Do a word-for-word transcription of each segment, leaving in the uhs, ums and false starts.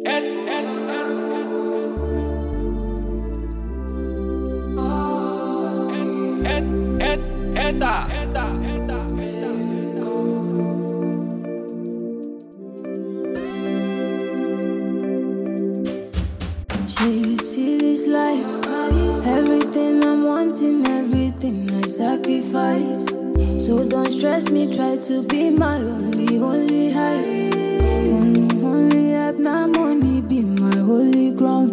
You see this life, everything I'm wanting, everything I sacrifice. So don't stress me, try to be my only, only high. Only, only help, now money be my holy ground.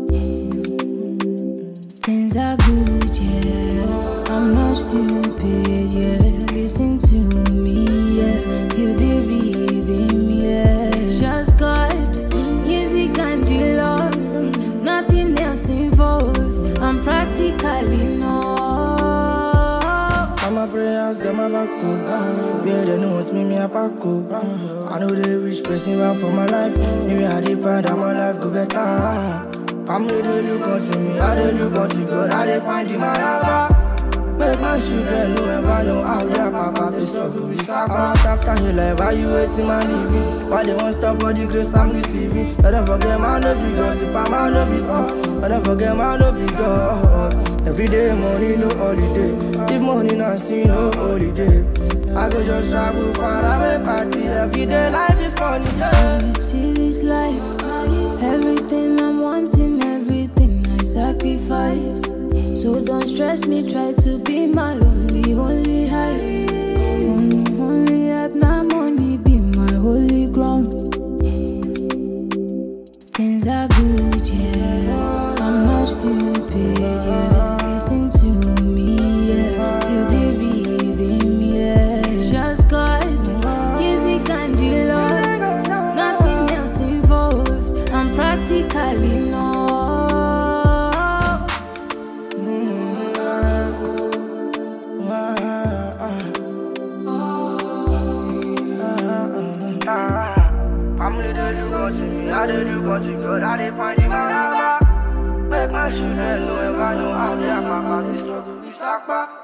Things are good, yeah, I'm not stupid, yeah. Listen to me, yeah, feel the rhythm, yeah. Just God, music and the love, nothing else involved. I'm practically no. I'm a prayers, get my back up. Yeah, they know it's me, me a pack up. I know they rich person want for my life. Maybe I define that my life go better. Family they look unto me, I they look unto God, I they find in my lava. Make my children know ever know how their papa they struggle with sacrifice. After he life, why you waiting my living? Why they won't stop all the grace I'm receiving? I don't forget my no big gossip, I'm my no big up. I don't forget my no big up. Every day money no holiday. If money not see no holiday, I go just travel far away party. Every day life is funny, yeah. You see this life, everything I'm wanting, everything I sacrifice. So don't stress me, try to be my only, only high. Only, only help, now money be my holy ground. Things are good, yeah, I'm not stupid, yeah. Listen to me, yeah, feel the rhythm, yeah. Just God, music and the love, nothing else involved. I'm practically no. Family they look unto me, I they look unto God, I they find in my lava. Make my children know ever know how their papa they struggle with sacrifice.